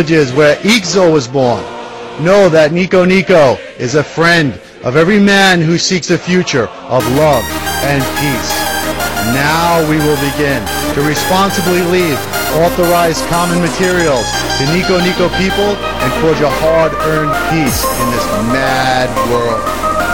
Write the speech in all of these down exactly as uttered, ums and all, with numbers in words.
villages where Ixo was born. Know that Nico Nico is a friend of every man who seeks a future of love and peace. Now we will begin to responsibly leave authorized common materials to Nico Nico people and forge a hard-earned peace in this mad world.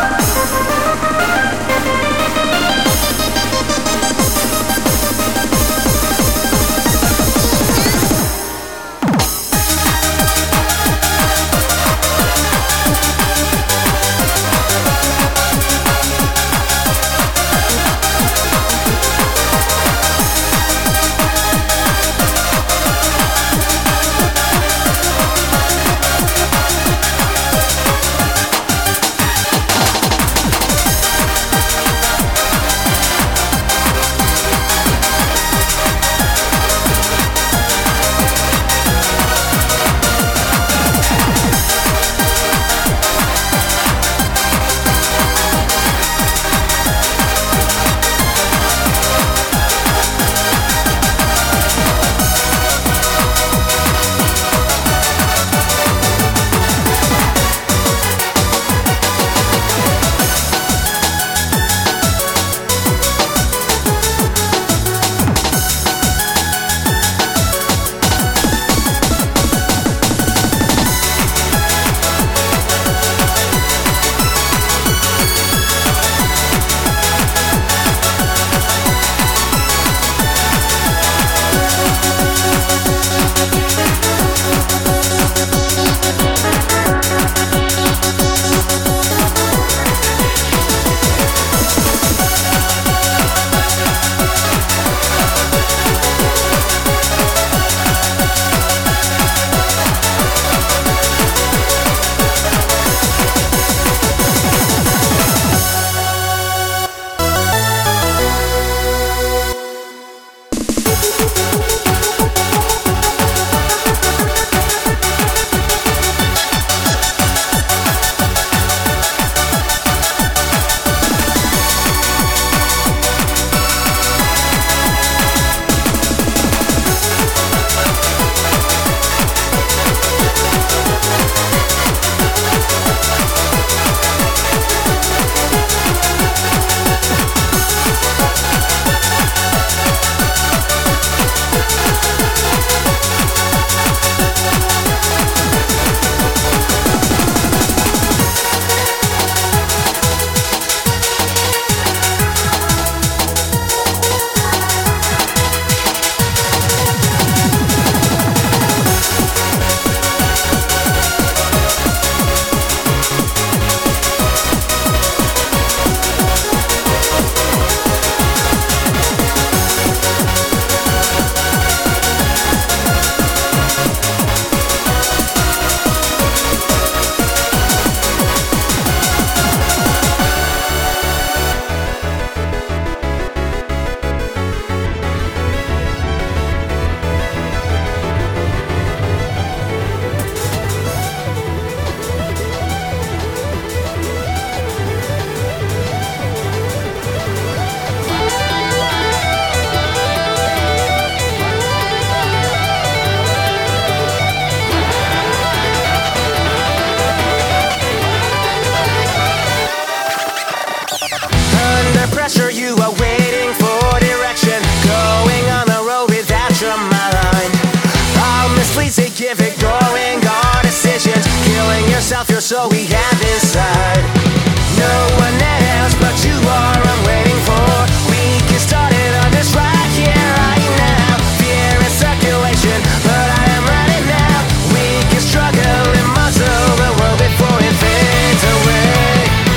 You're so we have inside. No one else but you are I'm waiting for. We can start it on this right here, right now. Fear in circulation, but I am ready now. We can struggle and muscle the world before it fades away.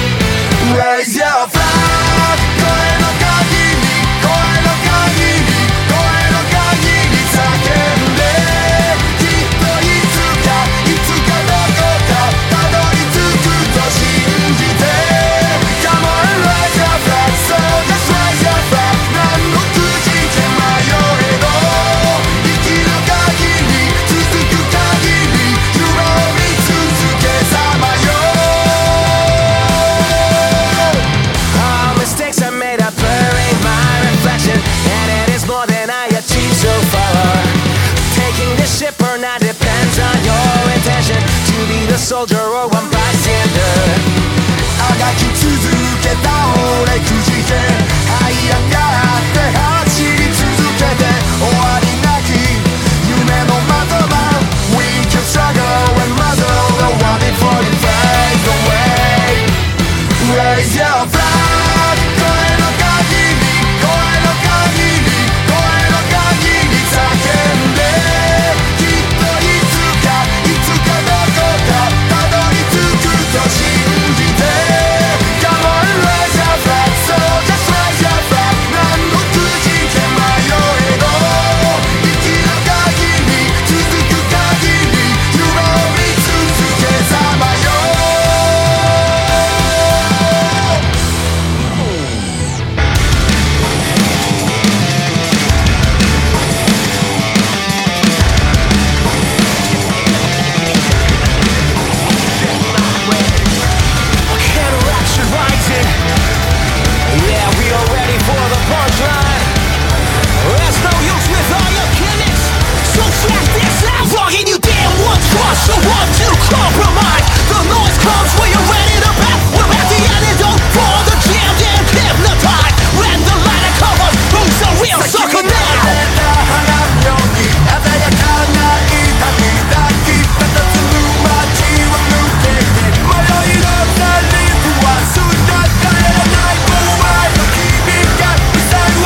Raise your flag, 声の限り、声の限り、声の限り叫んで。きっといつか、いつかどこかたどり着くと信じて Come on, raise your flag. soldier or one bystander あがき続けた俺くじけ這い上がって走り続けて終わりなき夢のまとま We can struggle and muzzle the one before you fade away Raise your flag 声の限り声の限り声の限り叫んできっといつかいつかどこかたどり着くと信じて Come on raise your flag so just raise your flag 何のくじけ迷えど生きる限り続く限り夢を見続けさまよInteraction rising Yeah, we are ready for the punchline There's no use with all your gimmicks So check this out Vlogging you damn one trust So want to compromise The noise comes when you're ready to back We're at the antidote for the jammed and hypnotized When the light covers Who's the real sucker now? 鮮やかな痛み抱きたたつむ街を抜けて迷いのサリフはすら帰らない怖いの君がうざい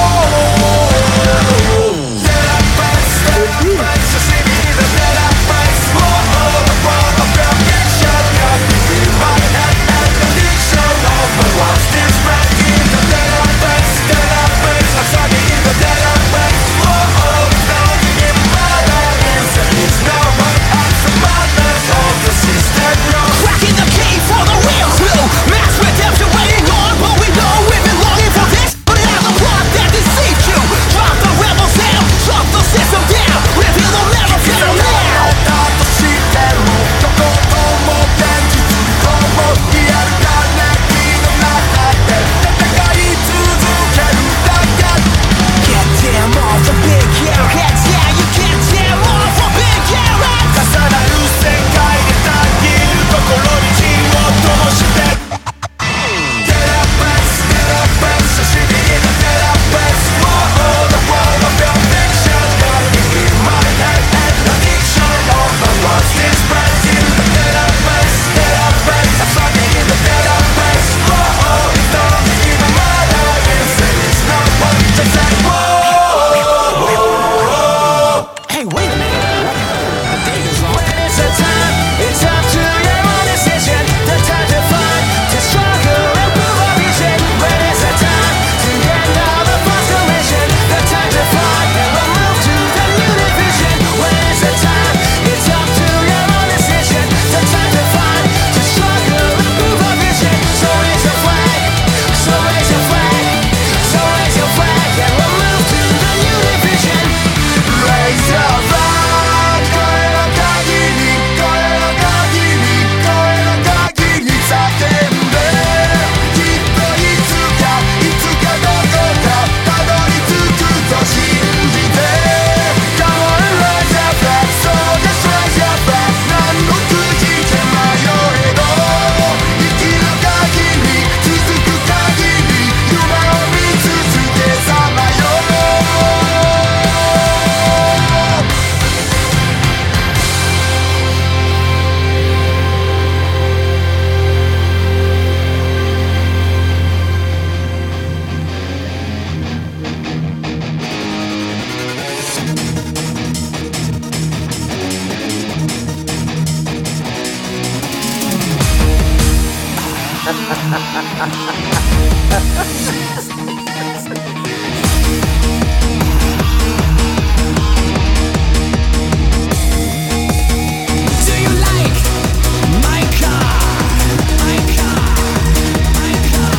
Dead up face, dead up face So see me in the dead up face Oh, oh, the world of reaction Got me in my head and addiction Oh, but what's this right in the dead up face, dead up face I saw me in the dead up face Oh, oh, it's nothing in my eyes And it's no one else the madness of the system Cracking the key for the real clue Mass redemption waiting on But we know we've been longing for this But it has a plot that deceived you Drop the rebels down Shut the system down Reveal will never fail now としてもどことも現実ともリアルな熱気の中で戦い続けるだけ Get damn off the big airheads Yeah, you get damn off the big airheads 重なる世界でたぎる心に火を灯して Get up face, get up face 走りに the get up face Oh, oh, the world of your fiction Got me in my head and addiction Oh, but what's this breath in the get up face, get up face I'm stuck in the get up face Oh, oh, it's nothing in my eyes And it's no one just like whoa Hey, wait a minute When it's a time, it's up to your own decision The time to find, to struggle and prove our vision When it's a time to end all the frustration The time to find and we'll move to the new division When it's a time, it's up to your own decision The time to find, to struggle and prove our vision So raise your flag, so raise your flag So raise your flag and we'll move to the new division Raise your flag 声の限り声の限り声の限り叫んできっといつかいつかどこかたどり着くと信じて Come on raise your flag so just raise your flag 何のくじけ迷えど生きる限り続く限り夢を見続けさまよ Do you like my car? My car? My car?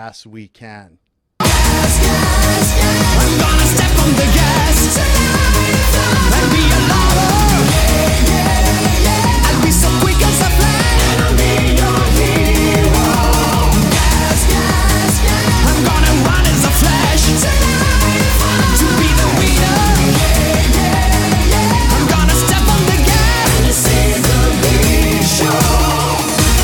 fast we can.